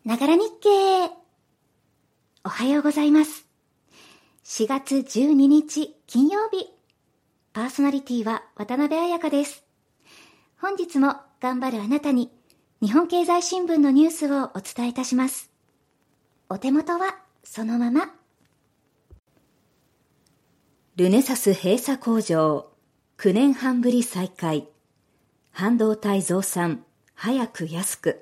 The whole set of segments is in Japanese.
ながら日経。おはようございます。4月12日金曜日。パーソナリティは渡辺彩香です。本日も頑張るあなたに日本経済新聞のニュースをお伝えいたします。お手元はそのまま。ルネサス閉鎖工場、9年半ぶり再開。半導体増産、早く安く。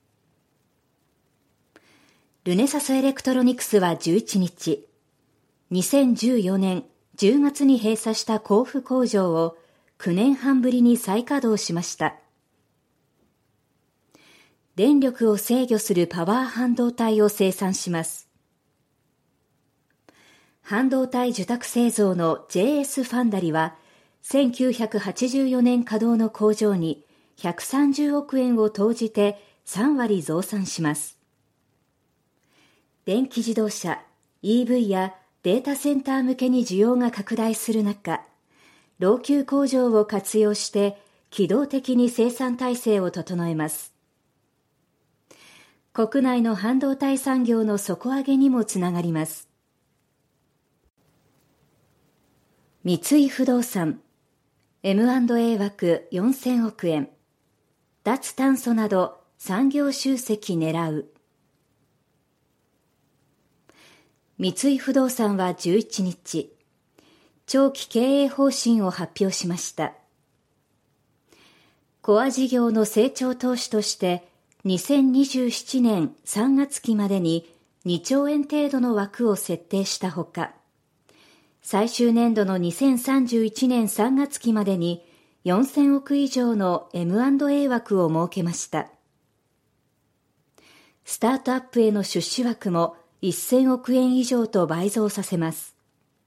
ルネサスエレクトロニクスは11日、2014年10月に閉鎖した甲府工場を9年半ぶりに再稼働しました。電力を制御するパワー半導体を生産します。半導体受託製造の JS ファンダリは、1984年稼働の工場に130億円を投じて3割増産します。電気自動車、EV やデータセンター向けに需要が拡大する中、老朽工場を活用して機動的に生産体制を整えます。国内の半導体産業の底上げにもつながります。三井不動産、M&A 枠4000億円、脱炭素など産業集積狙う。三井不動産は11日、長期経営方針を発表しました。コア事業の成長投資として、2027年3月期までに2兆円程度の枠を設定したほか、最終年度の2031年3月期までに4000億以上の M&A 枠を設けました。スタートアップへの出資枠も1000億円以上と倍増させます。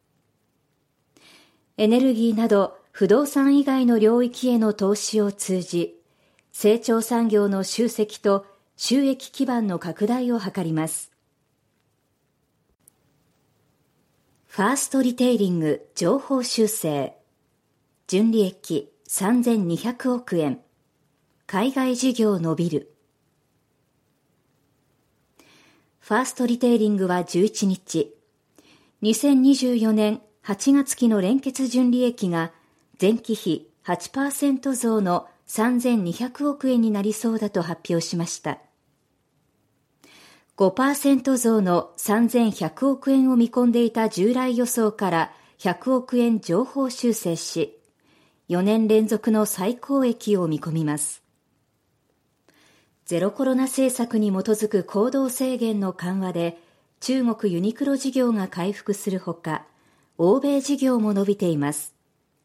エネルギーなど不動産以外の領域への投資を通じ、成長産業の集積と収益基盤の拡大を図ります。ファーストリテイリング情報修正。純利益3200億円。海外事業伸びる。ファーストリテイリングは11日、2024年8月期の連結純利益が前期比 8% 増の3200億円になりそうだと発表しました。5% 増の3100億円を見込んでいた従来予想から100億円上方修正し、4年連続の最高益を見込みます。ゼロコロナ政策に基づく行動制限の緩和で中国ユニクロ事業が回復するほか、欧米事業も伸びています。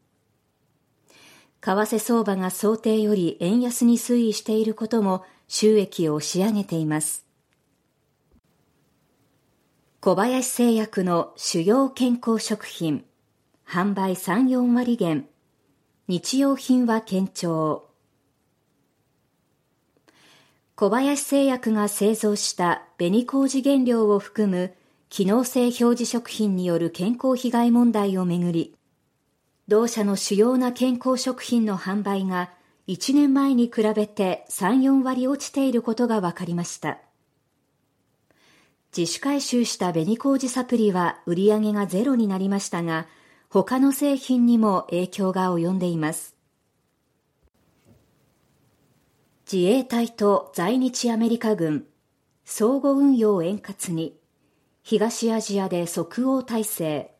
為替相場が想定より円安に推移していることも収益を押し上げています。小林製薬の主要健康食品、販売3、4割減、日用品は堅調。小林製薬が製造した紅麹原料を含む機能性表示食品による健康被害問題をめぐり、同社の主要な健康食品の販売が1年前に比べて3、4割落ちていることが分かりました。自主回収した紅麹サプリは売り上げがゼロになりましたが、他の製品にも影響が及んでいます。自衛隊と在日アメリカ軍、相互運用円滑に、東アジアで即応体制。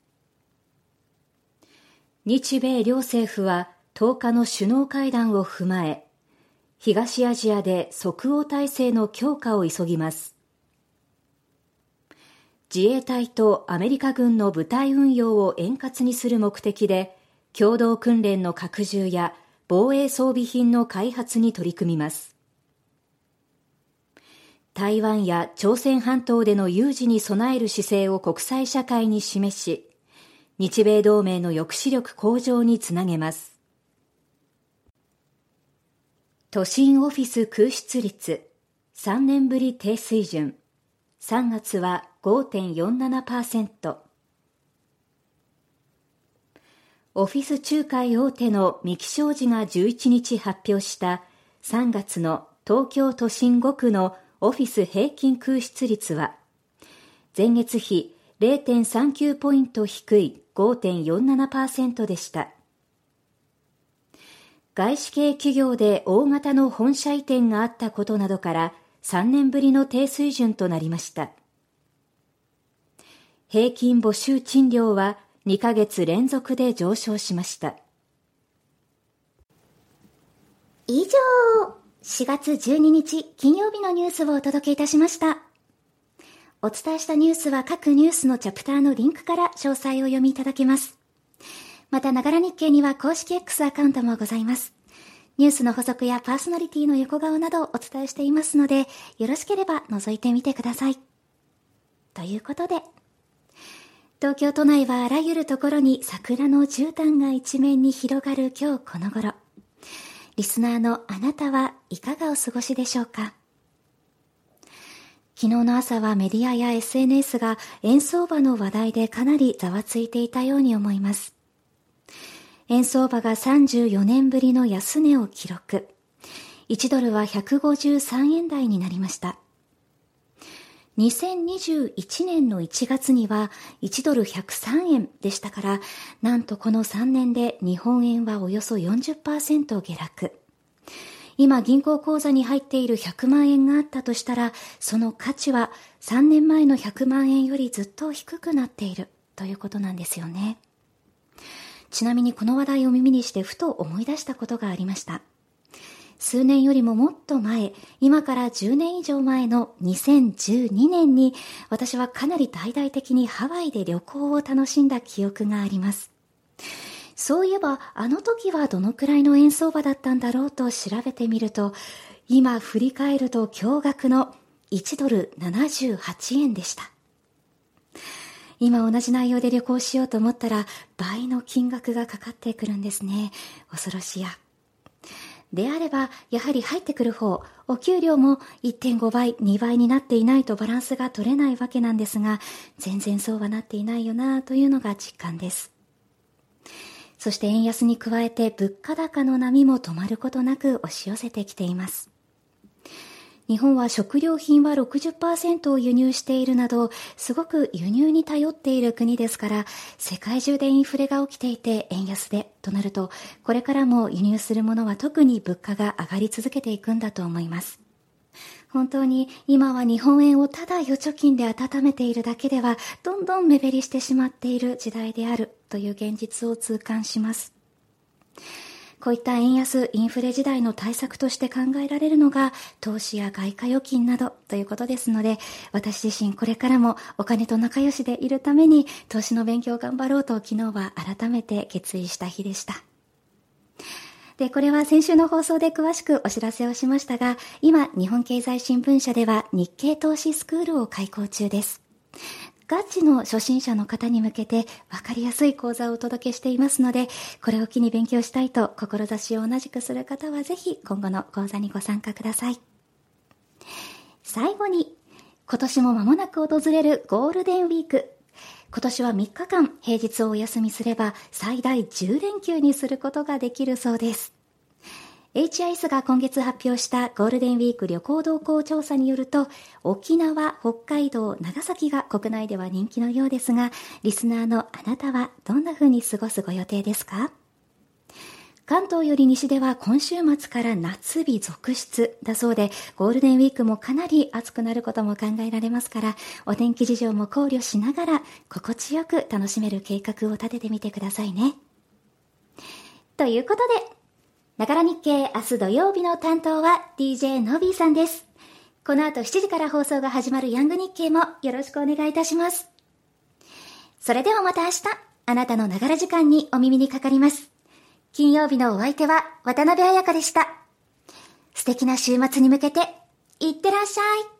日米両政府は10日の首脳会談を踏まえ、東アジアで即応体制の強化を急ぎます。自衛隊とアメリカ軍の部隊運用を円滑にする目的で、共同訓練の拡充や防衛装備品の開発に取り組みます。台湾や朝鮮半島での有事に備える姿勢を国際社会に示し、日米同盟の抑止力向上につなげます。都心オフィス空室率3年ぶり低水準。3月は 5.47%。オフィス仲介大手の三木商事が11日発表した3月の東京都心5区のオフィス平均空室率は、前月比 0.39 ポイント低い 5.47% でした。外資系企業で大型の本社移転があったことなどから3年ぶりの低水準となりました。平均募集賃料は2ヶ月連続で上昇しました。 以上、4月12日金曜日のニュースをお届けいたしました。お伝えしたニュースは各ニュースのチャプターのリンクから詳細を読みいただけます。また、ながら日経には公式 X アカウントもございます。ニュースの補足やパーソナリティの横顔などをお伝えしていますので、よろしければ覗いてみてください。ということで、東京都内はあらゆるところに桜の絨毯が一面に広がる今日この頃。リスナーのあなたはいかがお過ごしでしょうか。昨日の朝はメディアや SNS が円相場の話題でかなりざわついていたように思います。円相場が34年ぶりの安値を記録。1ドルは153円台になりました。2021年の1月には1ドル103円でしたから、なんとこの3年で日本円はおよそ 40% 下落。今銀行口座に入っている100万円があったとしたら、その価値は3年前の100万円よりずっと低くなっているということなんですよね。ちなみにこの話題を耳にしてふと思い出したことがありました。数年よりももっと前、今から10年以上前の2012年に、私はかなり大々的にハワイで旅行を楽しんだ記憶があります。そういえば、あの時はどのくらいの円相場だったんだろうと調べてみると、今振り返ると驚愕の1ドル78円でした。今同じ内容で旅行しようと思ったら倍の金額がかかってくるんですね。恐ろしや。であれば、やはり入ってくる方、お給料も 1.5 倍、2倍になっていないとバランスが取れないわけなんですが、全然そうはなっていないよなというのが実感です。そして円安に加えて物価高の波も止まることなく押し寄せてきています。日本は食料品は 60% を輸入しているなど、すごく輸入に頼っている国ですから、世界中でインフレが起きていて円安でとなると、これからも輸入するものは特に物価が上がり続けていくんだと思います。本当に今は日本円をただ預貯金で温めているだけでは、どんどん目減りしてしまっている時代であるという現実を痛感します。こういった円安、インフレ時代の対策として考えられるのが投資や外貨預金などということですので、私自身これからもお金と仲良しでいるために投資の勉強を頑張ろうと昨日は改めて決意した日でした。で、これは先週の放送で詳しくお知らせをしましたが、今日本経済新聞社では日経投資スクールを開講中です。ガチの初心者の方に向けて分かりやすい講座をお届けしていますので、これを機に勉強したいと志を同じくする方はぜひ今後の講座にご参加ください。最後に、今年も間もなく訪れるゴールデンウィーク。今年は3日間平日をお休みすれば最大10連休にすることができるそうです。HIS が今月発表したゴールデンウィーク旅行動向調査によると、沖縄、北海道、長崎が国内では人気のようですが、リスナーのあなたはどんな風に過ごすご予定ですか？関東より西では今週末から夏日続出だそうで、ゴールデンウィークもかなり暑くなることも考えられますから、お天気事情も考慮しながら心地よく楽しめる計画を立ててみてくださいね。ということで、ながら日経明日土曜日の担当は DJ のびーさんです。この後7時から放送が始まるヤング日経もよろしくお願いいたします。それではまた明日、あなたのながら時間にお耳にかかります。金曜日のお相手は渡辺彩香でした。素敵な週末に向けて、いってらっしゃい。